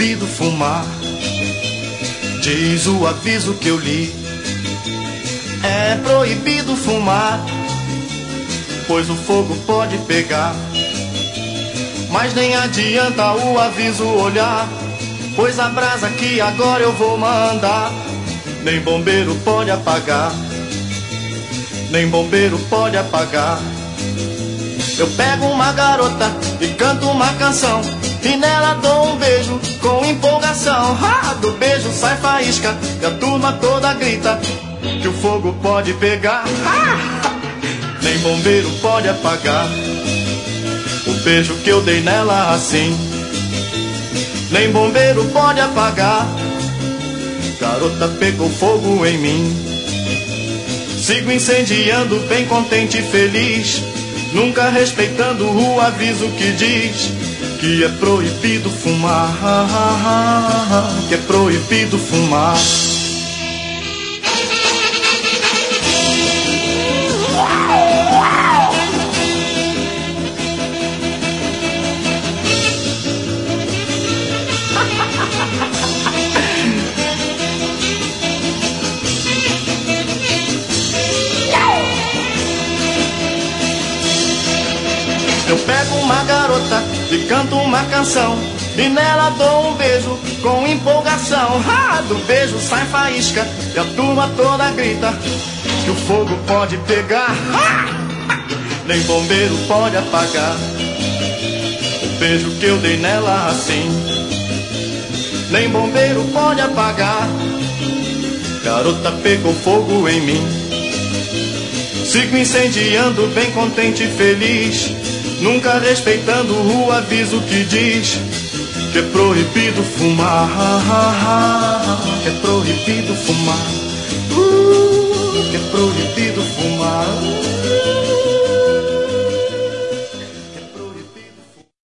proibido fumar. Diz o aviso que eu li, é proibido fumar, pois o fogo pode pegar. Mas nem adianta o aviso olhar, pois a brasa que agora eu vou mandar, nem bombeiro pode apagar, nem bombeiro pode apagar. Eu pego uma garota e canto uma canção, e nela dou um beijo com empolgação. Do beijo sai faísca e a turma toda grita que o fogo pode pegar. Nem bombeiro pode apagar o beijo que eu dei nela assim. Nem bombeiro pode apagar, garota pegou fogo em mim. Sigo incendiando bem contente e feliz, nunca respeitando o aviso que diz que é proibido fumar, que é proibido fumar. Eu pego uma garota e canto uma canção, e nela dou um beijo com empolgação. Do beijo sai faísca e a turma toda grita que o fogo pode pegar. Nem bombeiro pode apagar o beijo que eu dei nela assim. Nem bombeiro pode apagar, garota pegou fogo em mim. Sigo incendiando bem contente e feliz, nunca respeitando o aviso que diz que é proibido fumar, que é proibido fumar, que é proibido fumar.